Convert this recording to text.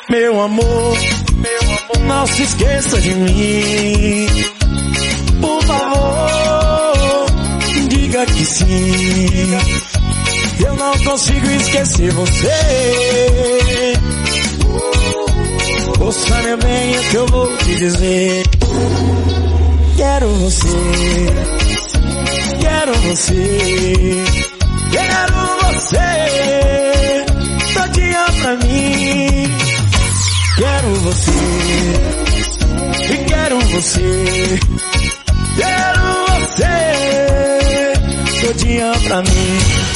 Meu amor, não se esqueça de mim. Por favor, diga que sim. Eu não consigo esquecer você. Ouça meu bem o que eu vou te dizer. Quero você, quero você, quero você, todinha pra mim. Quero você, e quero você, quero você, todinha pra mim.